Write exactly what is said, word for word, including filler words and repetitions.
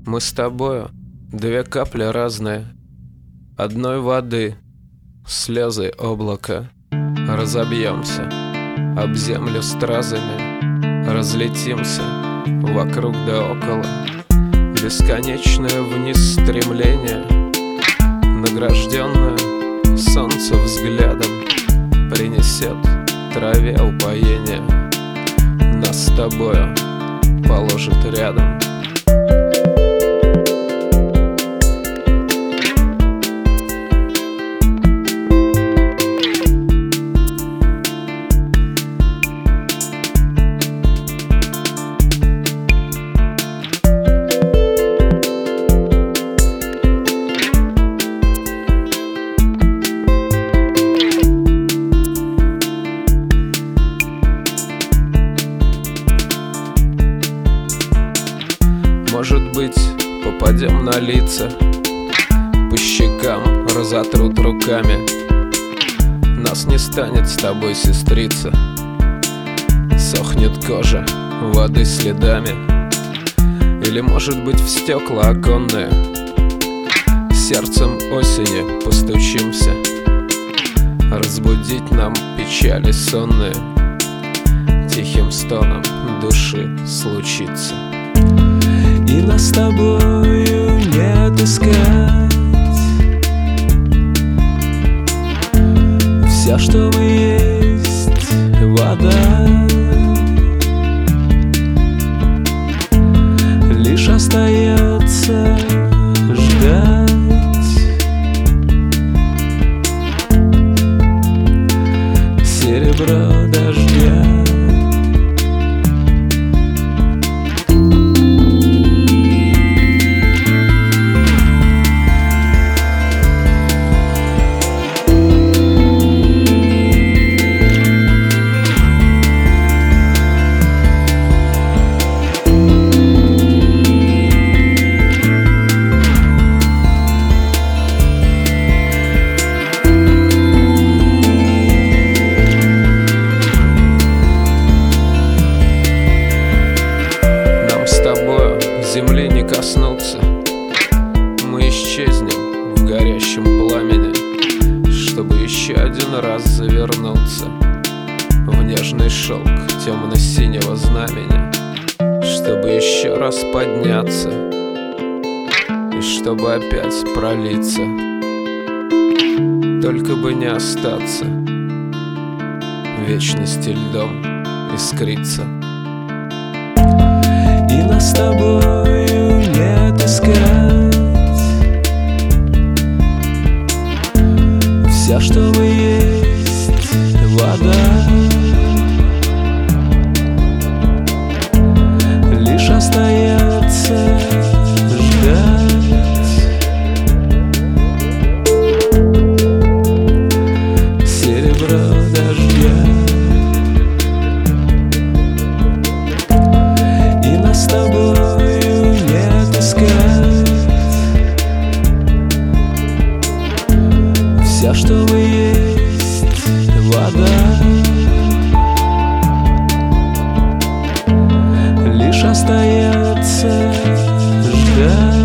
Мы с тобою две капли разные, одной воды, слезы облака. Разобьемся об землю стразами, разлетимся вокруг да около. Бесконечное вниз стремление, награжденное солнце взглядом, принесет траве упоение, нас с тобою положит рядом. Может быть, попадем на лица, по щекам разотрут руками. Нас не станет с тобой, сестрица, сохнет кожа воды следами. Или, может быть, в стекла оконные сердцем осени постучимся, разбудить нам печали сонные тихим стоном души случится. И нас с тобою не отыскать. Вся, что мы есть, вода. Лишь остается ждать серебро дождя. Земли не коснуться, мы исчезнем в горящем пламени, чтобы еще один раз завернуться в нежный шелк темно-синего знамени, чтобы еще раз подняться и чтобы опять пролиться, только бы не остаться в вечности льдом искриться. И нас с тобою не отыскать. Вся, что мы есть, вода. Лишь остается ждать серебро дождя. С тобою не отыскать. Вся, что мы есть, вода. Лишь остается ждать